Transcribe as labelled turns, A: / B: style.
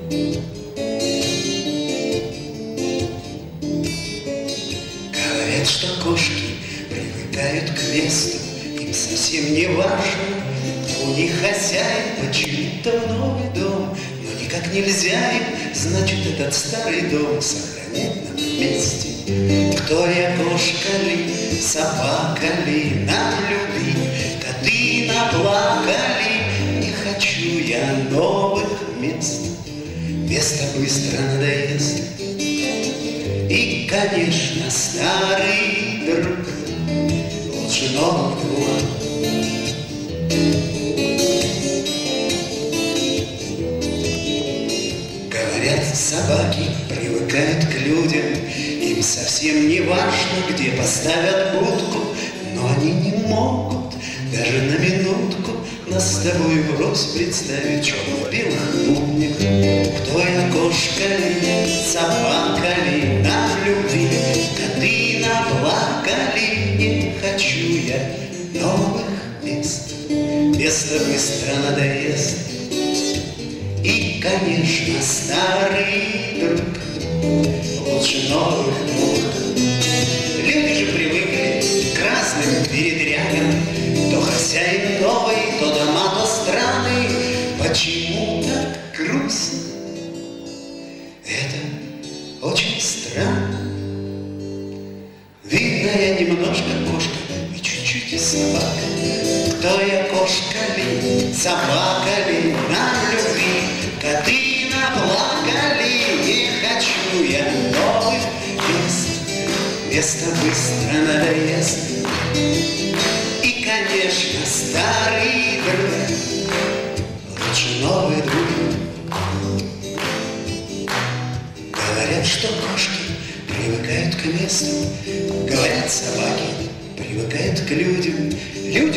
A: Говорят, что кошки привыкают к месту, им совсем не важно, у них хозяин почему-то в новый дом, но никак нельзя им, значит, этот старый дом сохранять нам вместе. Кто я, кошка ли, собака ли, нам люби, коты наплакали, не хочу я новых мест. Место быстро надоест, и, конечно, старый друг лучше новых двух. Говорят, собаки привыкают к людям, им совсем не важно, где поставят будку, но они не могут даже на минутку нас с тобой врозь представить черно-белых буднях. Кто я, кошка ли, собака ли, нам любви, коты наплакали, не хочу я новых мест. Место быстро надоест, и, конечно, старый друг лучше новых двух. Люди же привыкли к разным передрягам, то хозяин новый, то дома, то страны. Почему так грустно? Это очень странно. Видно, я немножко кошка и чуть-чуть собака. Кто я, кошка ли, собака ли, нам любви, коты наплакали, не хочу я новых мест. Место быстро надоест, и, конечно, старый друг лучше новый друг. Говорят, что кошки привыкают к месту, говорят, собаки привыкают к людям.